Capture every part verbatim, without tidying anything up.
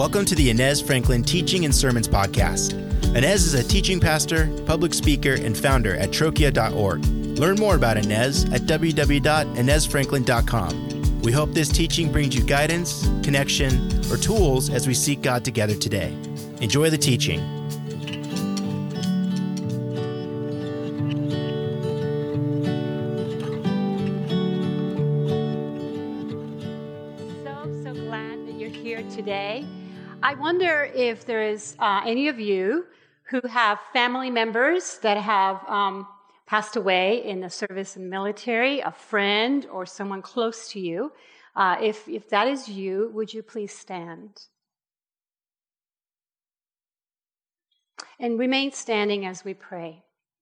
Welcome to the Inez Franklin Teaching and Sermons Podcast. Inez is a teaching pastor, public speaker, and founder at trochia dot org. Learn more about Inez at w w w dot inez franklin dot com. We hope this teaching brings you guidance, connection, or tools as we seek God together today. Enjoy the teaching. So, so glad that you're here today. I wonder if there is uh, any of you who have family members that have um, passed away in the service in the military, a friend or someone close to you. Uh, if, if that is you, would you please stand? And remain standing as we pray.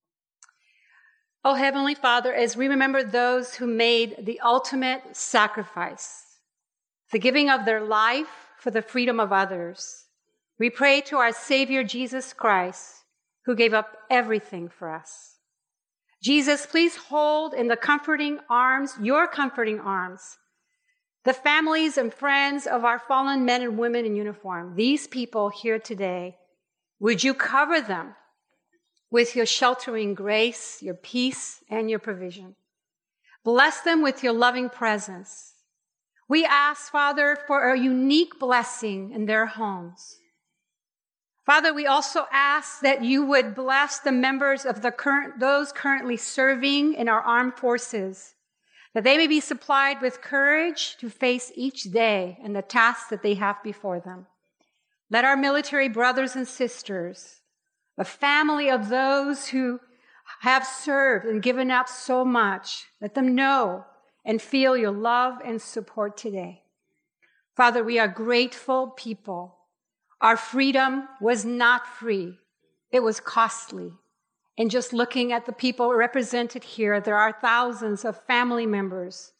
Oh, Heavenly Father, as we remember those who made the ultimate sacrifice, the giving of their life for the freedom of others, we pray to our Savior Jesus Christ, who gave up everything for us. Jesus, please hold in the comforting arms, your comforting arms, the families and friends of our fallen men and women in uniform, these people here today. Would you cover them with your sheltering grace, your peace, and your provision? Bless them with your loving presence. We ask, Father, for a unique blessing in their homes. Father, we also ask that you would bless the members of the current, those currently serving in our armed forces, that they may be supplied with courage to face each day and the tasks that they have before them. Let our military brothers and sisters, the family of those who have served and given up so much, let them know and feel your love and support today. Father, we are grateful people. Our freedom was not free. It was costly. And just looking at the people represented here, there are thousands of family members,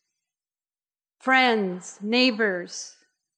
friends, neighbors,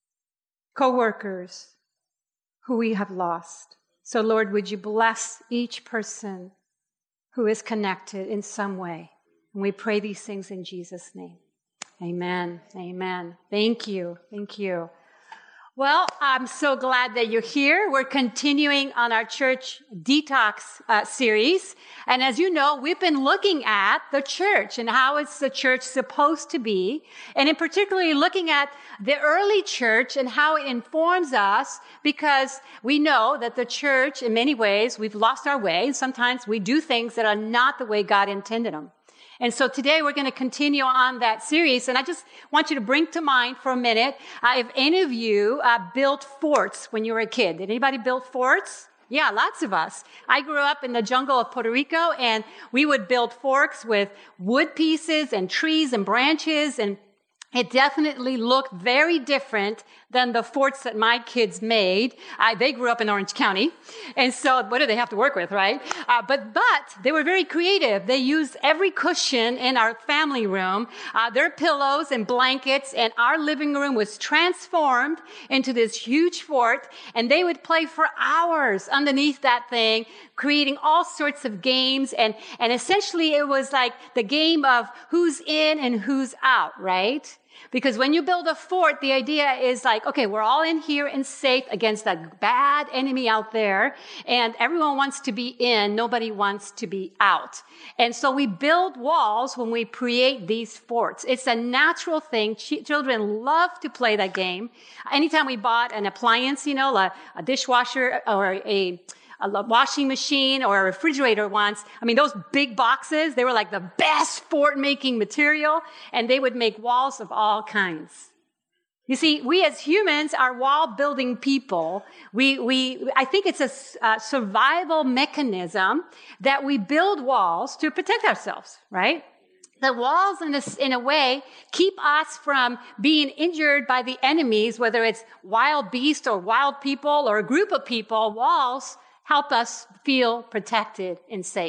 co-workers who we have lost. So, Lord, would you bless each person who is connected in some way? And we pray these things in Jesus' name. Amen. Amen. Thank you. Thank you. Well, I'm so glad that you're here. We're continuing on our church detox uh, series. And as you know, we've been looking at the church and how is the church supposed to be. And in particularly looking at the early church and how it informs us, because we know that the church, in many ways, we've lost our way. Sometimes we do things that are not the way God intended them. And so today we're going to continue on that series. And I just want you to bring to mind for a minute, uh, if any of you uh, built forts when you were a kid. Did anybody build forts? Yeah, lots of us. I grew up in the jungle of Puerto Rico, and we would build forts with wood pieces and trees and branches, and it definitely looked very different than the forts that my kids made. Uh, they grew up in Orange County. And so what do they have to work with, right? Uh, but, but they were very creative. They used every cushion in our family room, uh, their pillows and blankets, and our living room was transformed into this huge fort. And they would play for hours underneath that thing, creating all sorts of games. And, and essentially it was like the game of who's in and who's out, right? Because when you build a fort, the idea is like, okay, we're all in here and safe against that bad enemy out there, and everyone wants to be in, nobody wants to be out. And so we build walls when we create these forts. It's a natural thing. Ch- children love to play that game. Anytime we bought an appliance, you know, a, a dishwasher or a a washing machine or a refrigerator once. I mean, those big boxes, they were like the best fort-making material, and they would make walls of all kinds. You see, we as humans are wall-building people. We, we, I think it's a, a survival mechanism that we build walls to protect ourselves, right? The walls, in a, in a way, keep us from being injured by the enemies, whether it's wild beasts or wild people or a group of people. Walls help us feel protected and safe.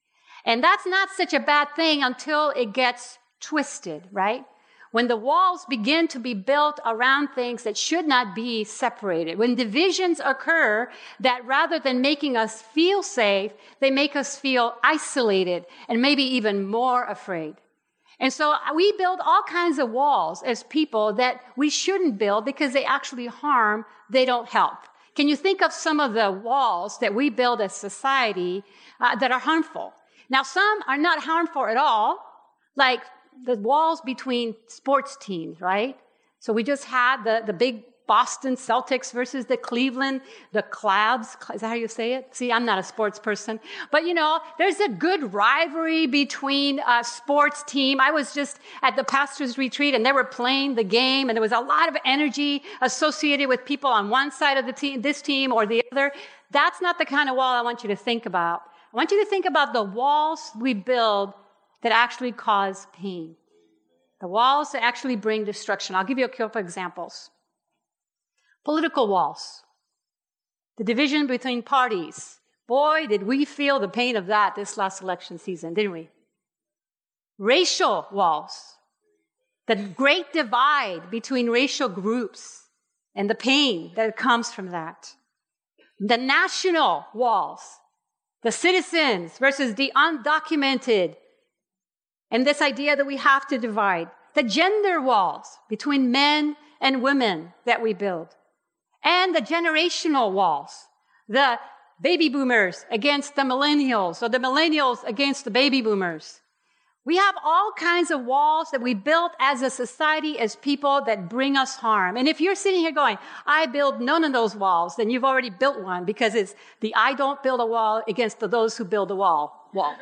And that's not such a bad thing until it gets twisted, right? When the walls begin to be built around things that should not be separated, when divisions occur that rather than making us feel safe, they make us feel isolated and maybe even more afraid. And so we build all kinds of walls as people that we shouldn't build because they actually harm, they don't help. Can you think of some of the walls that we build as society uh, that are harmful? Now, some are not harmful at all, like the walls between sports teams, right? So we just had the, the big Boston Celtics versus the Cleveland, the Clavs. Is that how you say it? See, I'm not a sports person. But, you know, there's a good rivalry between a sports team. I was just at the pastor's retreat, and they were playing the game, and there was a lot of energy associated with people on one side of the team, this team or the other. That's not the kind of wall I want you to think about. I want you to think about the walls we build that actually cause pain. The walls that actually bring destruction. I'll give you a couple examples. Political walls. The division between parties. Boy, did we feel the pain of that this last election season, didn't we? Racial walls. The great divide between racial groups and the pain that comes from that. The national walls. The citizens versus the undocumented. And this idea that we have to divide. The gender walls between men and women that we build. And the generational walls. The baby boomers against the millennials, or the millennials against the baby boomers. We have all kinds of walls that we built as a society, as people, that bring us harm. And if you're sitting here going, I build none of those walls, then you've already built one, because it's the I don't build a wall against the those who build a wall wall.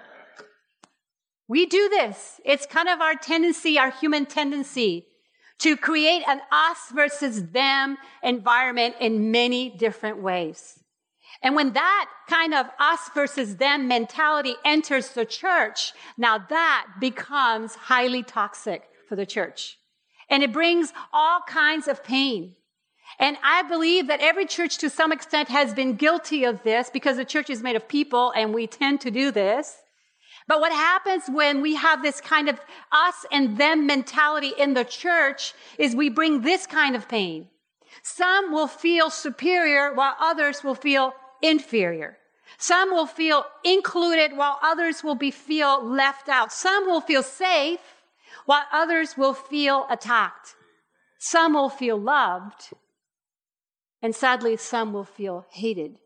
We do this. It's kind of our tendency, our human tendency, to create an us versus them environment in many different ways. And when that kind of us versus them mentality enters the church, now that becomes highly toxic for the church. And it brings all kinds of pain. And I believe that every church to some extent has been guilty of this, because the church is made of people and we tend to do this. But what happens when we have this kind of us and them mentality in the church is we bring this kind of pain. Some will feel superior while others will feel inferior. Some will feel included while others will be feel left out. Some will feel safe while others will feel attacked. Some will feel loved, and sadly, some will feel hated.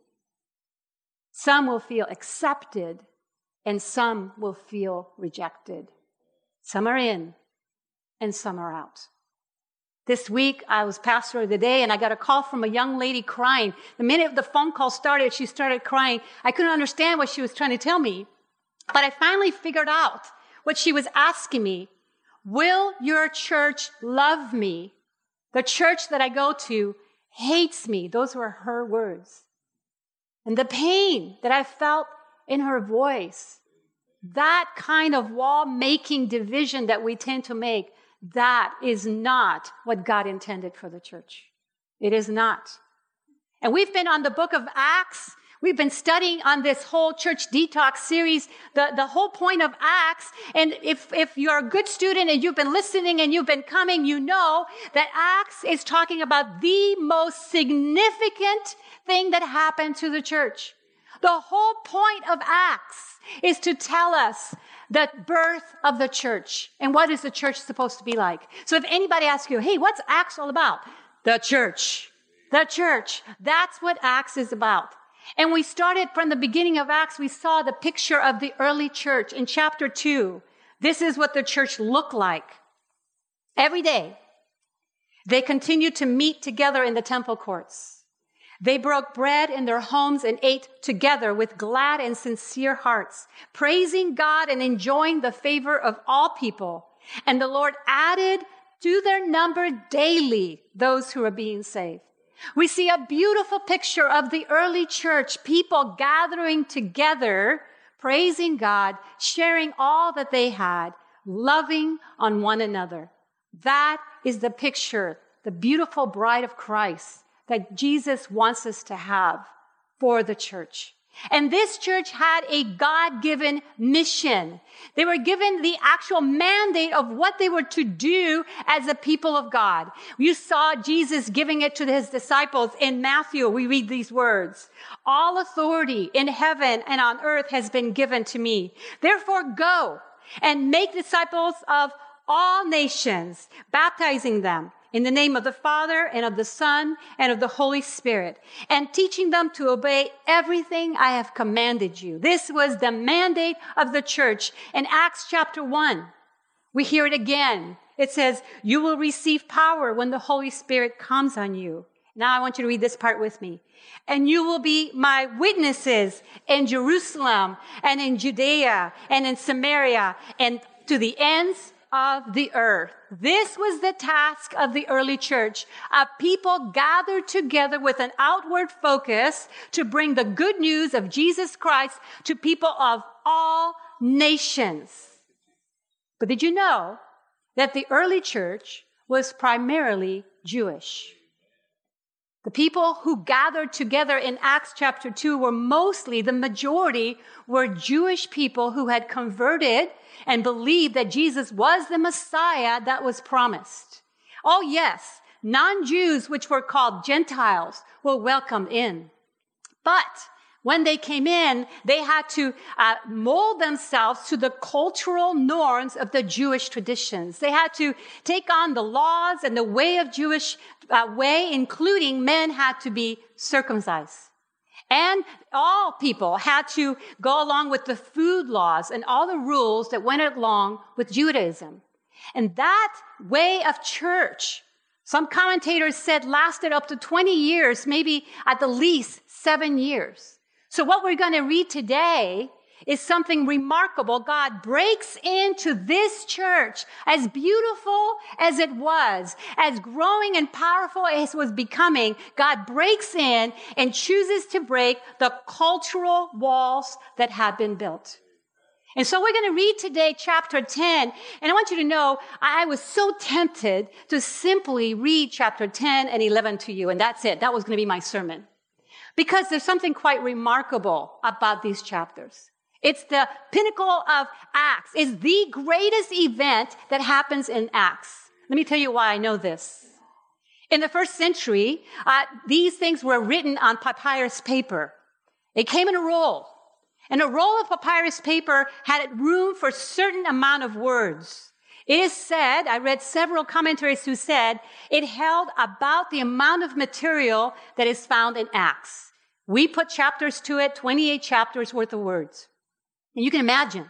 Some will feel accepted, and some will feel rejected. Some are in, and some are out. This week, I was pastor of the day, and I got a call from a young lady crying. The minute the phone call started, she started crying. I couldn't understand what she was trying to tell me, but I finally figured out what she was asking me. Will your church love me? The church that I go to hates me. Those were her words. And the pain that I felt in her voice, that kind of wall-making division that we tend to make, that is not what God intended for the church. It is not. And we've been on the book of Acts. We've been studying on this whole church detox series, the, the whole point of Acts. And if, if you're a good student and you've been listening and you've been coming, you know that Acts is talking about the most significant thing that happened to the church. The whole point of Acts is to tell us the birth of the church and what is the church supposed to be like. So if anybody asks you, hey, what's Acts all about? The church. The church. That's what Acts is about. And we started from the beginning of Acts. We saw the picture of the early church in chapter two. This is what the church looked like. Every day, they continued to meet together in the temple courts. They broke bread in their homes and ate together with glad and sincere hearts, praising God and enjoying the favor of all people. And the Lord added to their number daily those who are being saved. We see a beautiful picture of the early church, people gathering together, praising God, sharing all that they had, loving on one another. That is the picture, the beautiful bride of Christ that Jesus wants us to have for the church. And this church had a God-given mission. They were given the actual mandate of what they were to do as a people of God. You saw Jesus giving it to his disciples in Matthew. We read these words. All authority in heaven and on earth has been given to me. Therefore, go and make disciples of all nations, baptizing them in the name of the Father and of the Son and of the Holy Spirit, and teaching them to obey everything I have commanded you. This was the mandate of the church. In Acts chapter one, we hear it again. It says, you will receive power when the Holy Spirit comes on you. Now I want you to read this part with me. And you will be my witnesses in Jerusalem and in Judea and in Samaria and to the ends of the earth. This was the task of the early church, a people gathered together with an outward focus to bring the good news of Jesus Christ to people of all nations. But did you know that the early church was primarily Jewish? The people who gathered together in Acts chapter two were mostly, the majority, were Jewish people who had converted and believed that Jesus was the Messiah that was promised. Oh yes, non-Jews, which were called Gentiles, were welcomed in. But when they came in, they had to uh, mold themselves to the cultural norms of the Jewish traditions. They had to take on the laws and the way of Jewish uh, way, including men had to be circumcised. And all people had to go along with the food laws and all the rules that went along with Judaism. And that way of church, some commentators said, lasted up to twenty years, maybe at the least seven years. So what we're going to read today is something remarkable. God breaks into this church, as beautiful as it was, as growing and powerful as it was becoming. God breaks in and chooses to break the cultural walls that had been built. And so we're going to read today chapter ten. And I want you to know, I was so tempted to simply read chapter ten and eleven to you. And that's it. That was going to be my sermon. Because there's something quite remarkable about these chapters. It's the pinnacle of Acts. It's the greatest event that happens in Acts. Let me tell you why I know this. In the first century, uh, these things were written on papyrus paper. It came in a roll. And a roll of papyrus paper had room for a certain amount of words. It is said, I read several commentaries who said, it held about the amount of material that is found in Acts. We put chapters to it, twenty-eight chapters worth of words. And you can imagine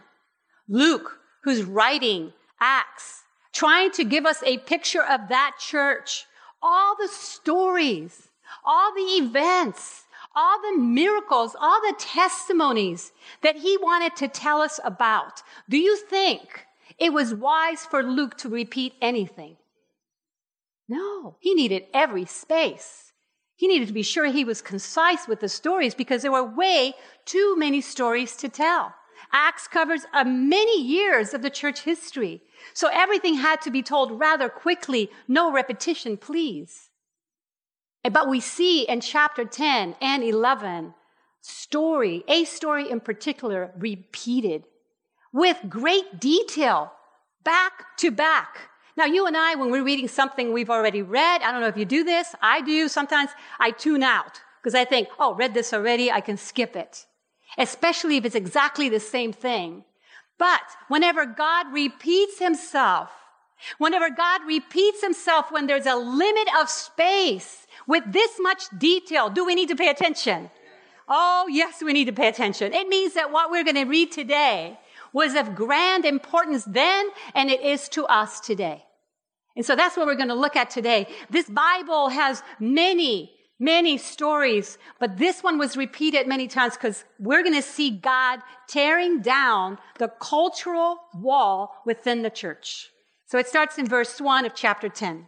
Luke, who's writing Acts, trying to give us a picture of that church, all the stories, all the events, all the miracles, all the testimonies that he wanted to tell us about. Do you think it was wise for Luke to repeat anything? No, he needed every space. He needed to be sure he was concise with the stories because there were way too many stories to tell. Acts covers uh, many years of the church history. So everything had to be told rather quickly. No repetition, please. But we see in chapter ten and eleven, story, a story in particular, repeated with great detail, back to back. Now, you and I, when we're reading something we've already read, I don't know if you do this, I do, sometimes I tune out because I think, oh, read this already, I can skip it. Especially if it's exactly the same thing. But whenever God repeats himself, whenever God repeats himself when there's a limit of space with this much detail, do we need to pay attention? Oh, yes, we need to pay attention. It means that what we're going to read today was of grand importance then, and it is to us today. And so that's what we're going to look at today. This Bible has many, many stories, but this one was repeated many times because we're going to see God tearing down the cultural wall within the church. So it starts in verse one of chapter ten.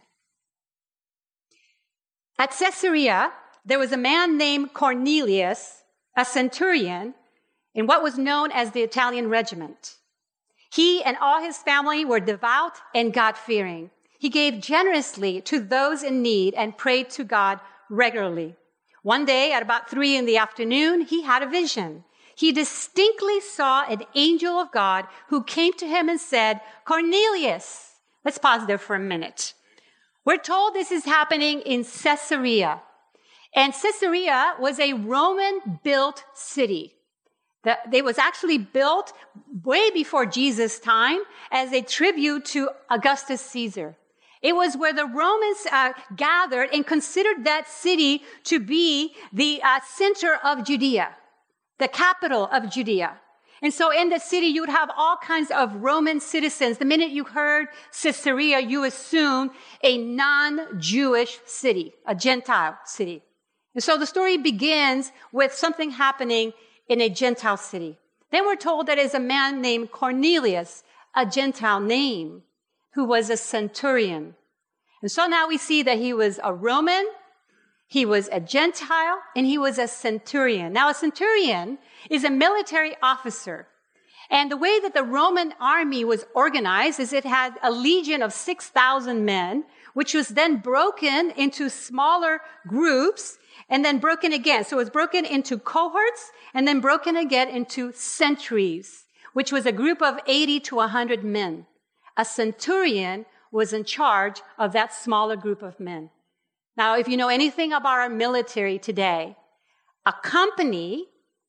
At Caesarea, there was a man named Cornelius, a centurion, in what was known as the Italian regiment. He and all his family were devout and God-fearing. He gave generously to those in need and prayed to God regularly. One day at about three in the afternoon, he had a vision. He distinctly saw an angel of God who came to him and said, Cornelius. Let's pause there for a minute. We're told this is happening in Caesarea. And Caesarea was a Roman-built city. That it was actually built way before Jesus' time as a tribute to Augustus Caesar. It was where the Romans uh, gathered and considered that city to be the uh, center of Judea, the capital of Judea. And so in the city, you would have all kinds of Roman citizens. The minute you heard Caesarea, you assumed a non-Jewish city, a Gentile city. And so the story begins with something happening in a Gentile city. Then we're told that it's a man named Cornelius, a Gentile name, who was a centurion. And so now we see that he was a Roman, he was a Gentile, and he was a centurion. Now, a centurion is a military officer. And the way that the Roman army was organized is it had a legion of six thousand men, which was then broken into smaller groups and then broken again. So it was broken into cohorts and then broken again into centuries, which was a group of eighty to one hundred men. A centurion was in charge of that smaller group of men. Now, if you know anything about our military today, a company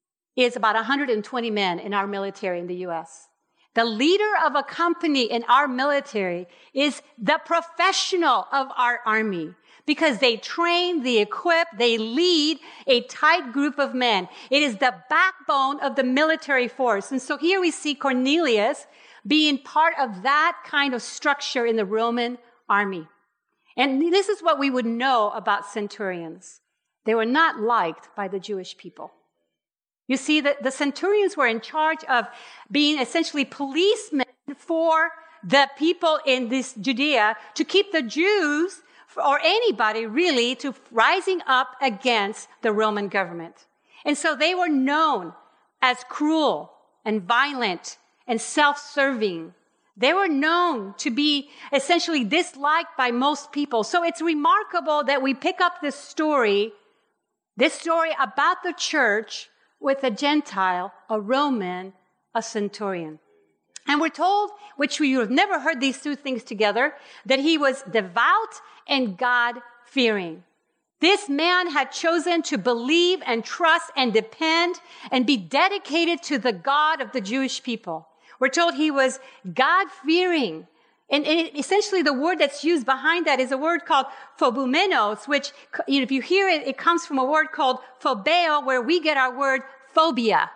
is about one hundred twenty men in our military in the U S. The leader of a company in our military is the professional of our army because they train, they equip, they lead a tight group of men. It is the backbone of the military force. And so here we see Cornelius being part of that kind of structure in the Roman army. And this is what we would know about centurions. They were not liked by the Jewish people. You see, that the centurions were in charge of being essentially policemen for the people in this Judea to keep the Jews or anybody really to rising up against the Roman government. And so they were known as cruel and violent and self-serving. They were known to be essentially disliked by most people. So it's remarkable that we pick up this story, this story about the church with a Gentile, a Roman, a centurion. And we're told, which we have never heard these two things together, that he was devout and God-fearing. This man had chosen to believe and trust and depend and be dedicated to the God of the Jewish people. We're told he was God-fearing. And, and essentially the word that's used behind that is a word called phobumenos, which, you know, if you hear it, it comes from a word called phobeo, where we get our word phobia.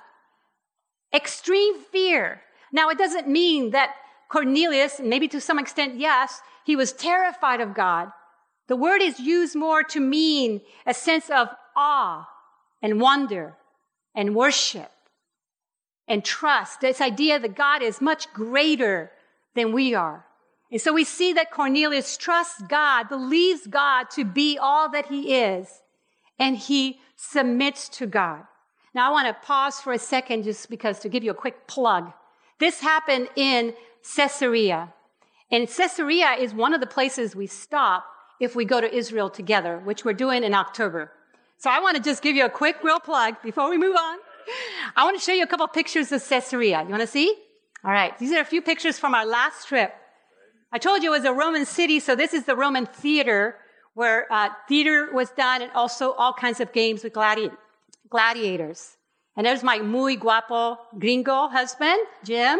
Extreme fear. Now, it doesn't mean that Cornelius, maybe to some extent, yes, he was terrified of God. The word is used more to mean a sense of awe and wonder and worship and trust. This idea that God is much greater than we are. And so we see that Cornelius trusts God, believes God to be all that he is, and he submits to God. Now, I want to pause for a second just because to give you a quick plug. This happened in Caesarea. And Caesarea is one of the places we stop if we go to Israel together, which we're doing in October. So I want to just give you a quick real plug before we move on. I want to show you a couple pictures of Caesarea. You want to see? All right. These are a few pictures from our last trip. I told you it was a Roman city, so this is the Roman theater where uh, theater was done and also all kinds of games with gladi- gladiators. And there's my muy guapo gringo husband, Jim.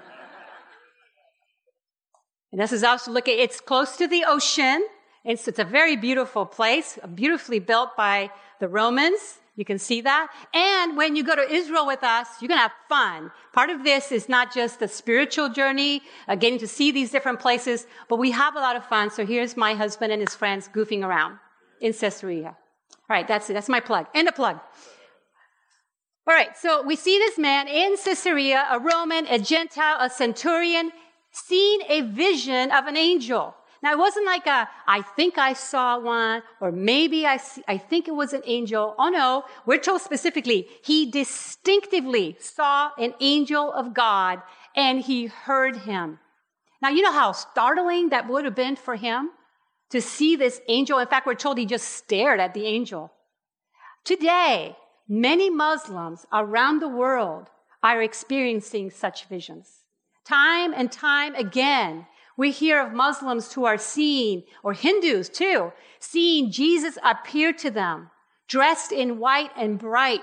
And this is also looking, it's close to the ocean. It's, it's a very beautiful place, beautifully built by the Romans. You can see that. And when you go to Israel with us, you're going to have fun. Part of this is not just the spiritual journey, uh, getting to see these different places, but we have a lot of fun. So here's my husband and his friends goofing around in Caesarea. All right, that's it. That's my plug. And a plug. All right, so we see this man in Caesarea, a Roman, a Gentile, a centurion, seeing a vision of an angel. Now, it wasn't like a, I think I saw one, or maybe I see, I think it was an angel. Oh, no. We're told specifically, he distinctively saw an angel of God, and he heard him. Now, you know how startling that would have been for him to see this angel? In fact, we're told he just stared at the angel. Today, many Muslims around the world are experiencing such visions. Time and time again, we hear of Muslims who are seeing, or Hindus too, seeing Jesus appear to them, dressed in white and bright,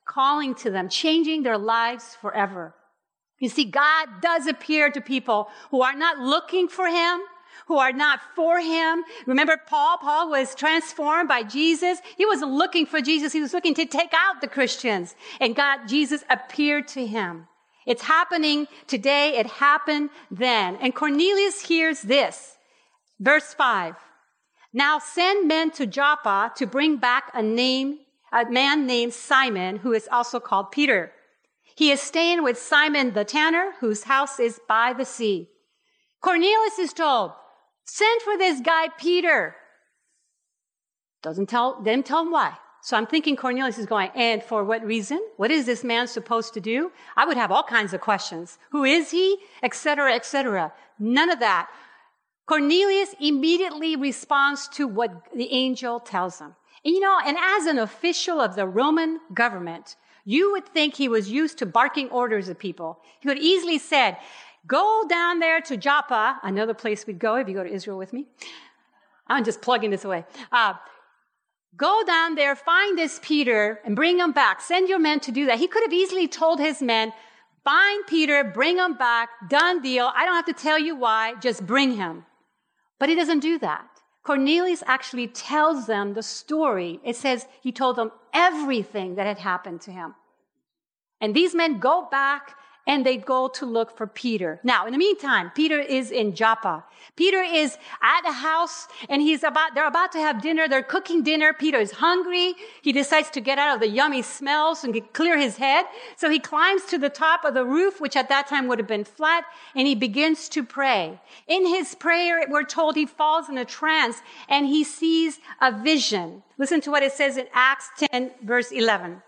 calling to them, changing their lives forever. You see, God does appear to people who are not looking for him, who are not for him. Remember Paul? Paul was transformed by Jesus. He wasn't looking for Jesus. He was looking to take out the Christians. And God, Jesus appeared to him. It's happening today. It happened then. And Cornelius hears this. Verse five. Now send men to Joppa to bring back a name, a man named Simon, who is also called Peter. He is staying with Simon the tanner, whose house is by the sea. Cornelius is told, send for this guy, Peter. Doesn't tell, didn't tell him why. So I'm thinking Cornelius is going, and for what reason? What is this man supposed to do? I would have all kinds of questions. Who is he? Et cetera, et cetera. None of that. Cornelius immediately responds to what the angel tells him. And you know, and as an official of the Roman government, you would think he was used to barking orders at people. He could easily said, go down there to Joppa, another place we'd go if you go to Israel with me. I'm just plugging this away. Uh, go down there, find this Peter, and bring him back. Send your men to do that. He could have easily told his men, find Peter, bring him back, done deal. I don't have to tell you why, just bring him. But he doesn't do that. Cornelius actually tells them the story. It says he told them everything that had happened to him. And these men go back and they go to look for Peter. Now, in the meantime, Peter is in Joppa. Peter is at a house and he's about, they're about to have dinner. They're cooking dinner. Peter is hungry. He decides to get out of the yummy smells and clear his head. So he climbs to the top of the roof, which at that time would have been flat, and he begins to pray. In his prayer, we're told he falls in a trance and he sees a vision. Listen to what it says in Acts ten, verse eleven.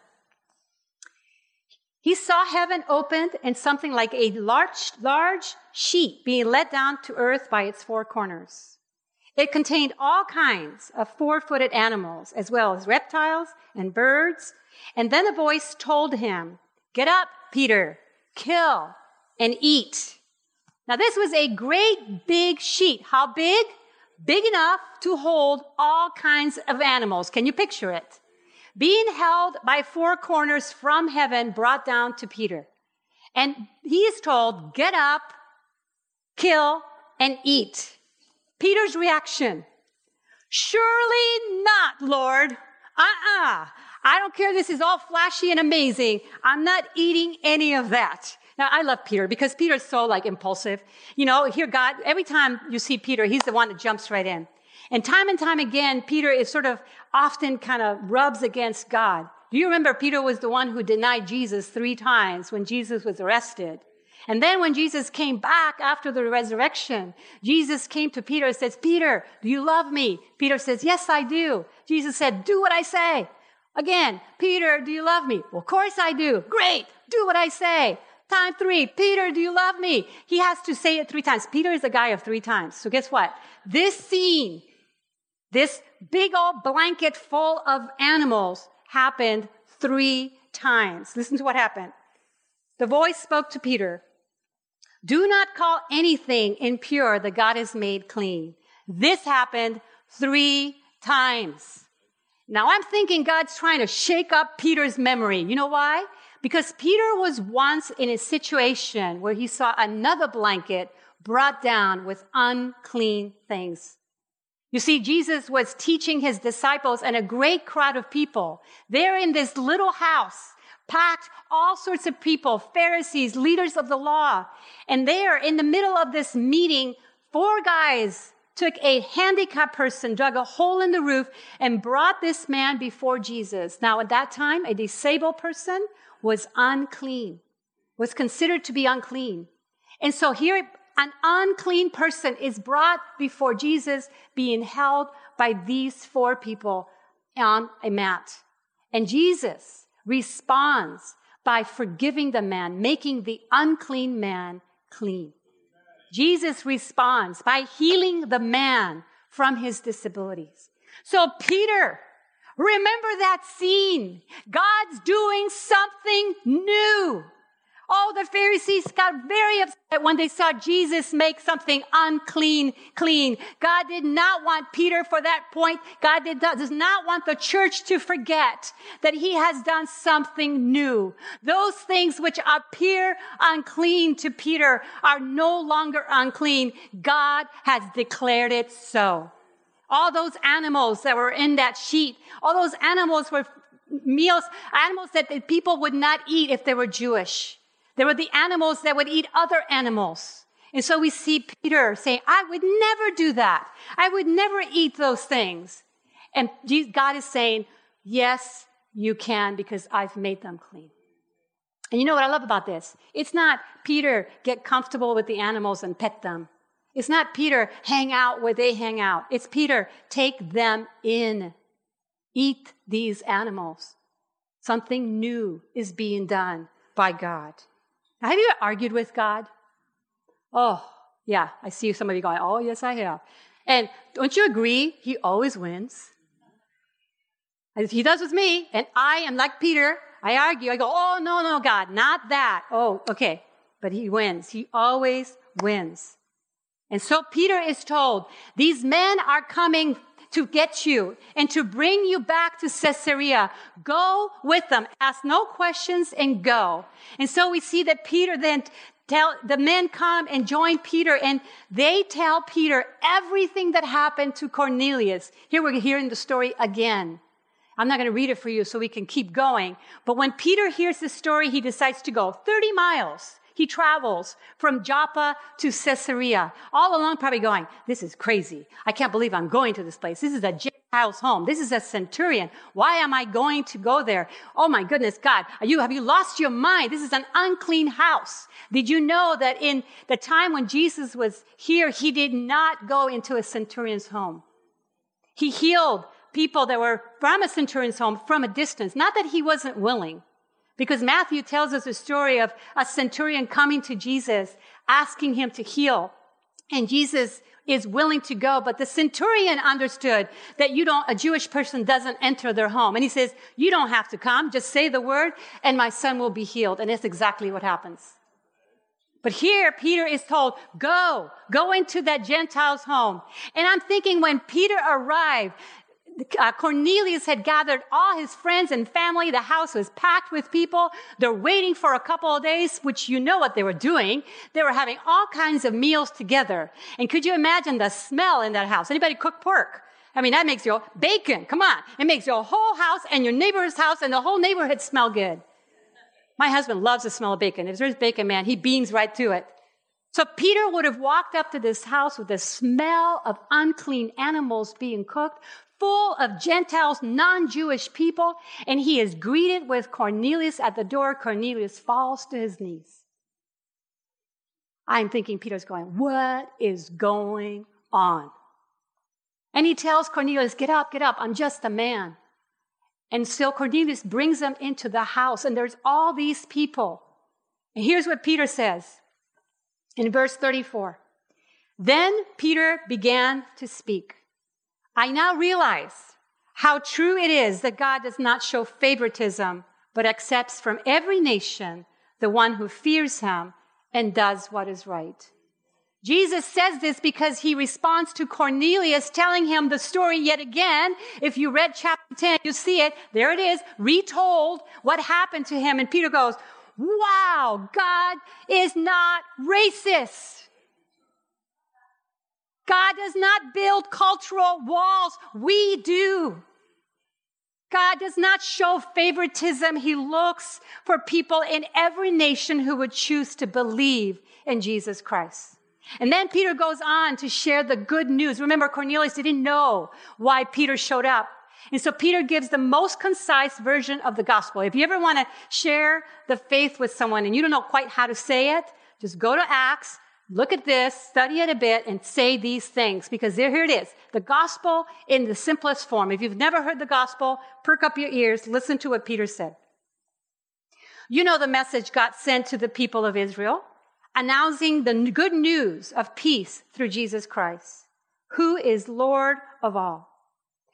He saw heaven opened and something like a large, large sheet being let down to earth by its four corners. It contained all kinds of four-footed animals, as well as reptiles and birds. And then a voice told him, get up, Peter, kill and eat. Now, this was a great big sheet. How big? Big enough to hold all kinds of animals. Can you picture it? Being held by four corners from heaven, brought down to Peter. And he is told, get up, kill, and eat. Peter's reaction, surely not, Lord. Uh-uh. I don't care. This is all flashy and amazing. I'm not eating any of that. Now, I love Peter because Peter's so like impulsive. You know, here God, every time you see Peter, he's the one that jumps right in. And time and time again, Peter is sort of often kind of rubs against God. Do you remember Peter was the one who denied Jesus three times when Jesus was arrested? And then when Jesus came back after the resurrection, Jesus came to Peter and says, Peter, do you love me? Peter says, yes, I do. Jesus said, do what I say. Again, Peter, do you love me? Well, of course I do. Great. Do what I say. Time three, Peter, do you love me? He has to say it three times. Peter is a guy of three times. So guess what? This scene, this big old blanket full of animals happened three times. Listen to what happened. The voice spoke to Peter. Do not call anything impure that God has made clean. This happened three times. Now I'm thinking God's trying to shake up Peter's memory. You know why? Because Peter was once in a situation where he saw another blanket brought down with unclean things. You see, Jesus was teaching his disciples and a great crowd of people. They're in this little house, packed, all sorts of people, Pharisees, leaders of the law. And there, in the middle of this meeting, four guys took a handicapped person, dug a hole in the roof, and brought this man before Jesus. Now, at that time, a disabled person was unclean, was considered to be unclean. And so here, an unclean person is brought before Jesus, being held by these four people on a mat. And Jesus responds by forgiving the man, making the unclean man clean. Jesus responds by healing the man from his disabilities. So Peter, remember that scene. God's doing something new. Oh, the Pharisees got very upset when they saw Jesus make something unclean clean. God did not want Peter for that point. God did not, does not want the church to forget that he has done something new. Those things which appear unclean to Peter are no longer unclean. God has declared it so. All those animals that were in that sheet, all those animals were meals, animals that the people would not eat if they were Jewish. There were the animals that would eat other animals. And so we see Peter saying, I would never do that. I would never eat those things. And God is saying, yes, you can, because I've made them clean. And you know what I love about this? It's not Peter, get comfortable with the animals and pet them. It's not Peter, hang out where they hang out. It's Peter, take them in. Eat these animals. Something new is being done by God. Have you ever argued with God? Oh, yeah. I see some of you going, oh, yes, I have. And don't you agree? He always wins. As he does with me. And I am like Peter. I argue. I go, oh, no, no, God, not that. Oh, okay. But he wins. He always wins. And so Peter is told, these men are coming to get you and to bring you back to Caesarea. Go with them. Ask no questions and go. And so we see that Peter then tell, the men come and join Peter, and they tell Peter everything that happened to Cornelius. Here we're hearing the story again. I'm not going to read it for you so we can keep going. But when Peter hears this story, he decides to go thirty miles. He travels from Joppa to Caesarea, all along probably going, this is crazy. I can't believe I'm going to this place. This is a Gentile's home. This is a centurion. Why am I going to go there? Oh my goodness, God, are you, have you lost your mind? This is an unclean house. Did you know that in the time when Jesus was here, he did not go into a centurion's home? He healed people that were from a centurion's home from a distance. Not that he wasn't willing. Because Matthew tells us a story of a centurion coming to Jesus, asking him to heal. And Jesus is willing to go. But the centurion understood that you don't, a Jewish person doesn't enter their home. And he says, you don't have to come. Just say the word and my son will be healed. And that's exactly what happens. But here, Peter is told, go, go into that Gentile's home. And I'm thinking when Peter arrived, Uh, Cornelius had gathered all his friends and family. The house was packed with people. They're waiting for a couple of days, which you know what they were doing. They were having all kinds of meals together. And could you imagine the smell in that house? Anybody cook pork? I mean, that makes your bacon. Come on. It makes your whole house and your neighbor's house and the whole neighborhood smell good. My husband loves the smell of bacon. If there's bacon, man, he beams right to it. So Peter would have walked up to this house with the smell of unclean animals being cooked, full of Gentiles, non-Jewish people, and he is greeted with Cornelius at the door. Cornelius falls to his knees. I'm thinking Peter's going, what is going on? And he tells Cornelius, get up, get up, I'm just a man. And so Cornelius brings them into the house, and there's all these people. And here's what Peter says in verse thirty-four. Then Peter began to speak. I now realize how true it is that God does not show favoritism, but accepts from every nation the one who fears him and does what is right. Jesus says this because he responds to Cornelius, telling him the story yet again. If you read chapter ten, you see it. There it is, retold what happened to him. And Peter goes, wow, God is not racist. God does not build cultural walls. We do. God does not show favoritism. He looks for people in every nation who would choose to believe in Jesus Christ. And then Peter goes on to share the good news. Remember, Cornelius didn't know why Peter showed up. And so Peter gives the most concise version of the gospel. If you ever want to share the faith with someone and you don't know quite how to say it, just go to Acts. Look at this, study it a bit, and say these things, because there, here it is. The gospel in the simplest form. If you've never heard the gospel, perk up your ears, listen to what Peter said. You know the message God sent to the people of Israel, announcing the good news of peace through Jesus Christ, who is Lord of all.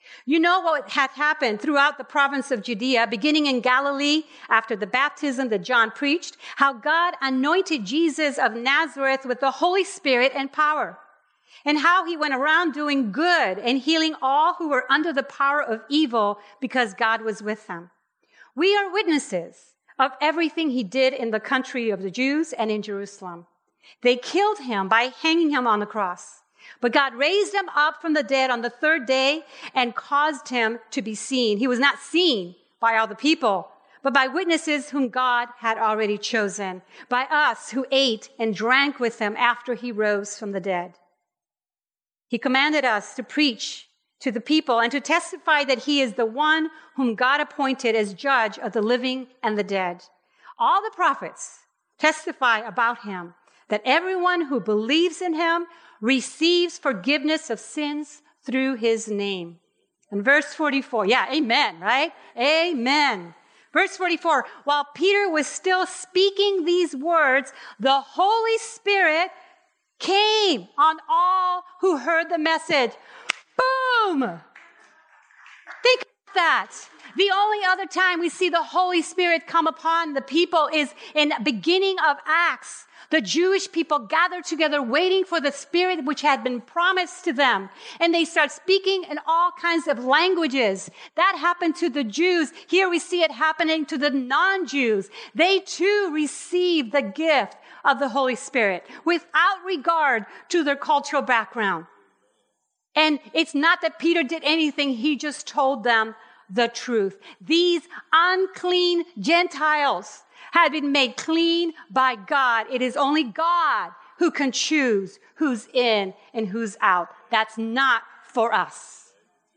You know what had happened throughout the province of Judea, beginning in Galilee after the baptism that John preached, how God anointed Jesus of Nazareth with the Holy Spirit and power, and how he went around doing good and healing all who were under the power of evil because God was with them. We are witnesses of everything he did in the country of the Jews and in Jerusalem. They killed him by hanging him on the cross. But God raised him up from the dead on the third day and caused him to be seen. He was not seen by all the people, but by witnesses whom God had already chosen, by us who ate and drank with him after he rose from the dead. He commanded us to preach to the people and to testify that he is the one whom God appointed as judge of the living and the dead. All the prophets testify about him, that everyone who believes in him receives forgiveness of sins through his name. And verse forty-four, yeah, amen, right? Amen. Verse forty-four, while Peter was still speaking these words, the Holy Spirit came on all who heard the message. Boom! Think of that. The only other time we see the Holy Spirit come upon the people is in the beginning of Acts. The Jewish people gathered together waiting for the Spirit which had been promised to them. And they start speaking in all kinds of languages. That happened to the Jews. Here we see it happening to the non-Jews. They too received the gift of the Holy Spirit without regard to their cultural background. And it's not that Peter did anything. He just told them the truth. These unclean Gentiles had been made clean by God. It is only God who can choose who's in and who's out. That's not for us.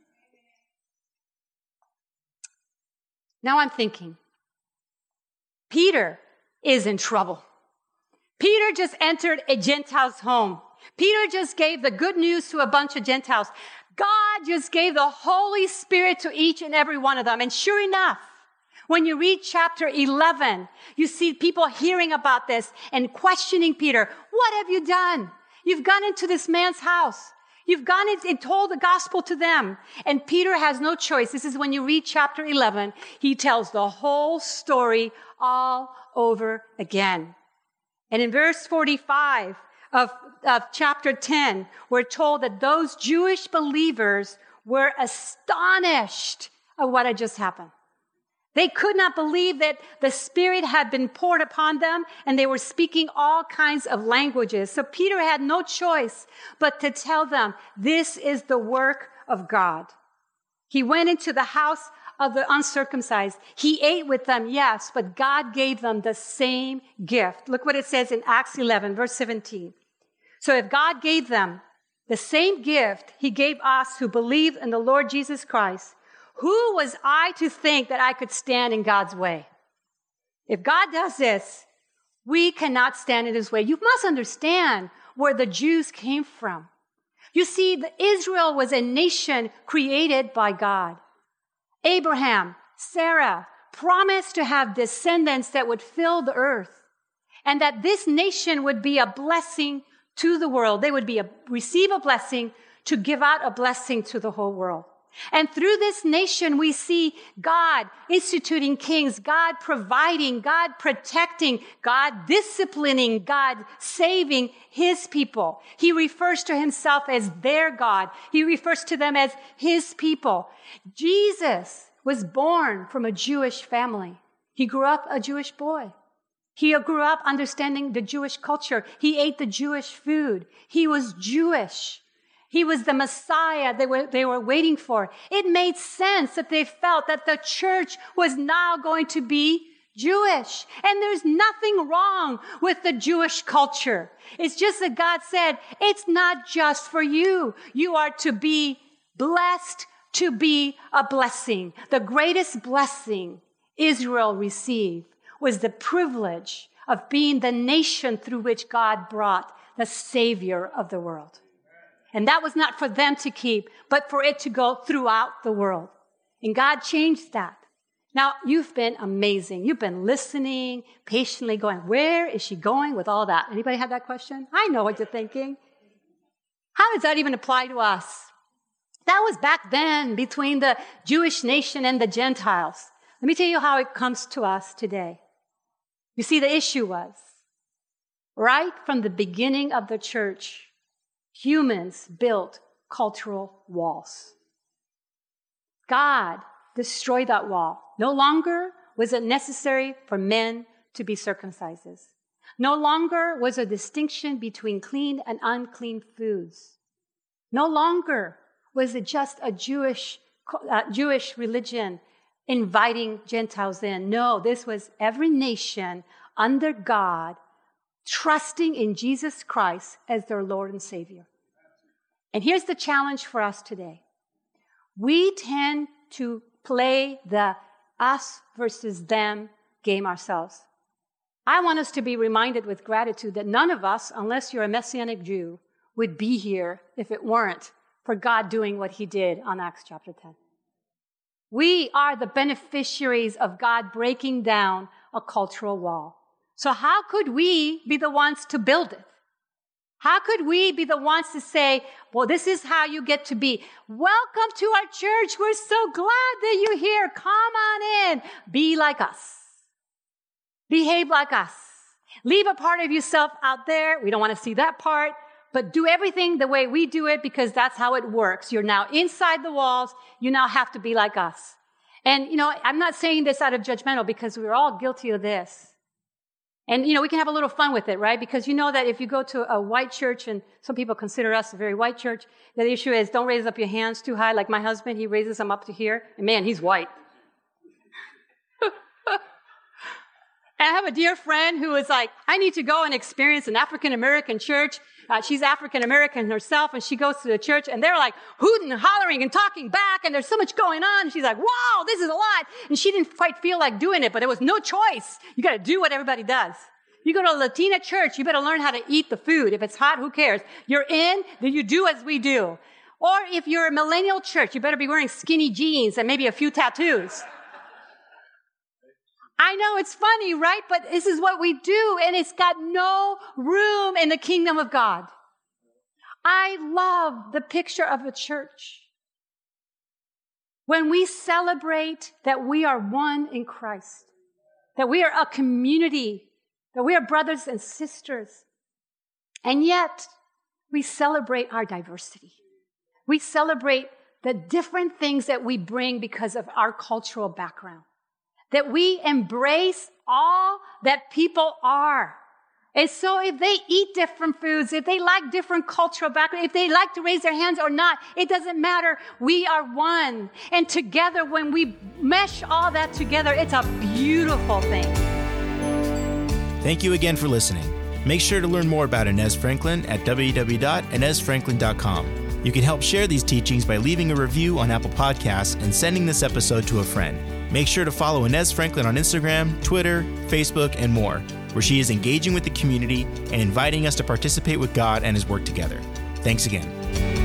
Now I'm thinking, Peter is in trouble. Peter just entered a Gentile's home. Peter just gave the good news to a bunch of Gentiles. God just gave the Holy Spirit to each and every one of them. And sure enough, when you read chapter eleven, you see people hearing about this and questioning Peter. What have you done? You've gone into this man's house. You've gone and told the gospel to them. And Peter has no choice. This is when you read chapter eleven. He tells the whole story all over again. And in verse forty-five of, of chapter ten, we're told that those Jewish believers were astonished at what had just happened. They could not believe that the Spirit had been poured upon them, and they were speaking all kinds of languages. So Peter had no choice but to tell them, this is the work of God. He went into the house of the uncircumcised. He ate with them, yes, but God gave them the same gift. Look what it says in Acts eleven, verse seventeen. So if God gave them the same gift he gave us who believe in the Lord Jesus Christ, who was I to think that I could stand in God's way? If God does this, we cannot stand in his way. You must understand where the Jews came from. You see, the Israel was a nation created by God. Abraham, Sarah promised to have descendants that would fill the earth, and that this nation would be a blessing to the world. They would be a, receive a blessing to give out a blessing to the whole world. And through this nation, we see God instituting kings, God providing, God protecting, God disciplining, God saving his people. He refers to himself as their God. He refers to them as his people. Jesus was born from a Jewish family. He grew up a Jewish boy. He grew up understanding the Jewish culture. He ate the Jewish food. He was Jewish. He was the Messiah they were, they were waiting for. It made sense that they felt that the church was now going to be Jewish. And there's nothing wrong with the Jewish culture. It's just that God said, it's not just for you. You are to be blessed to be a blessing. The greatest blessing Israel received was the privilege of being the nation through which God brought the Savior of the world. And that was not for them to keep, but for it to go throughout the world. And God changed that. Now, you've been amazing. You've been listening, patiently going, where is she going with all that? Anybody have that question? I know what you're thinking. How does that even apply to us? That was back then between the Jewish nation and the Gentiles. Let me tell you how it comes to us today. You see, the issue was, right from the beginning of the church, humans built cultural walls. God destroyed that wall. No longer was it necessary for men to be circumcised. No longer was a distinction between clean and unclean foods. No longer was it just a Jewish, uh, Jewish religion inviting Gentiles in. No, this was every nation under God trusting in Jesus Christ as their Lord and Savior. And here's the challenge for us today. We tend to play the us versus them game ourselves. I want us to be reminded with gratitude that none of us, unless you're a Messianic Jew, would be here if it weren't for God doing what he did on Acts chapter ten. We are the beneficiaries of God breaking down a cultural wall. So how could we be the ones to build it? How could we be the ones to say, well, this is how you get to be? Welcome to our church. We're so glad that you're here. Come on in. Be like us. Behave like us. Leave a part of yourself out there. We don't want to see that part. But do everything the way we do it because that's how it works. You're now inside the walls. You now have to be like us. And, you know, I'm not saying this out of judgmental because we're all guilty of this. And, you know, we can have a little fun with it, right? Because you know that if you go to a white church, and some people consider us a very white church, the issue is don't raise up your hands too high. Like my husband, he raises them up to here. And man, he's white. And I have a dear friend who is like, I need to go and experience an African-American church. Uh, she's African-American herself, and she goes to the church, and they're like hooting and hollering and talking back, and there's so much going on. And she's like, wow, this is a lot. And she didn't quite feel like doing it, but there was no choice. You got to do what everybody does. You go to a Latina church, you better learn how to eat the food. If it's hot, who cares? You're in, then you do as we do. Or if you're a millennial church, you better be wearing skinny jeans and maybe a few tattoos. I know it's funny, right? But this is what we do, and it's got no room in the kingdom of God. I love the picture of a church. When we celebrate that we are one in Christ, that we are a community, that we are brothers and sisters, and yet we celebrate our diversity. We celebrate the different things that we bring because of our cultural background. That we embrace all that people are. And so if they eat different foods, if they like different cultural background, if they like to raise their hands or not, it doesn't matter. We are one. And together, when we mesh all that together, it's a beautiful thing. Thank you again for listening. Make sure to learn more about Inez Franklin at w w w dot inez franklin dot com. You can help share these teachings by leaving a review on Apple Podcasts and sending this episode to a friend. Make sure to follow Inez Franklin on Instagram, Twitter, Facebook, and more, where she is engaging with the community and inviting us to participate with God and His work together. Thanks again.